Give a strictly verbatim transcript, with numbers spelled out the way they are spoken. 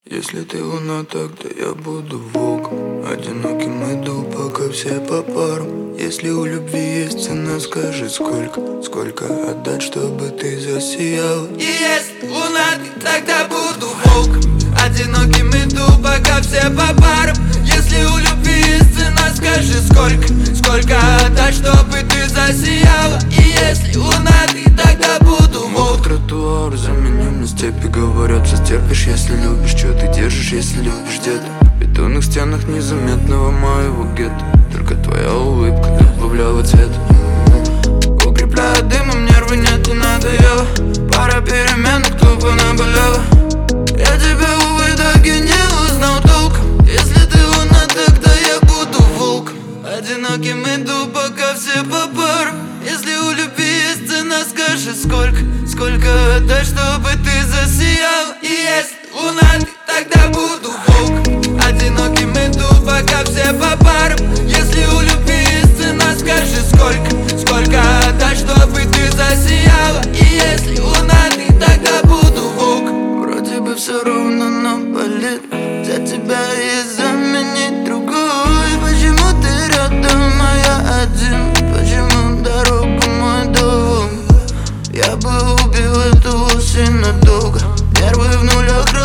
Если ты луна, тогда я буду волком. Одиноким иду, пока все по парам. Если у любви есть цена, скажи сколько. Сколько отдать, чтобы ты засияла. И если луна, ты тогда буду волком. Одиноким иду, пока все по парам. Если у любви есть цена, скажи сколько. Сколько отдать, чтобы ты засияла. И если луна, ты тогда буду волком. Тротуар заменим на степи. Говорят, все стерпишь, если любишь. Что ты держишь, если любишь где-то? В бетонных стенах незаметного моего гетто. Только твоя улыбка добавляла цвет. Укрепляет дымом, нервы нет и надоело. Пара перемен, тупо наболела. Я тебя, увы, так и не узнал толком. Если ты луна, тогда я буду волком. Одиноким иду, пока все по парам. Если у любви есть цена, скажи сколько. Сколько отдать, чтобы ты засияла. И если луна, ты тогда буду волком. Одиноким иду, пока все по парам. Если у любви есть цена, скажи сколько. Сколько отдать, чтобы ты засияла. И если луна, ты тогда буду волком. Вроде бы все ровно, но болит. За тебя и заменить другой. Почему ты рядом, а я один? Почему дорогу мой дом? Я бы убил эту осень надолго. Нервы в нулях.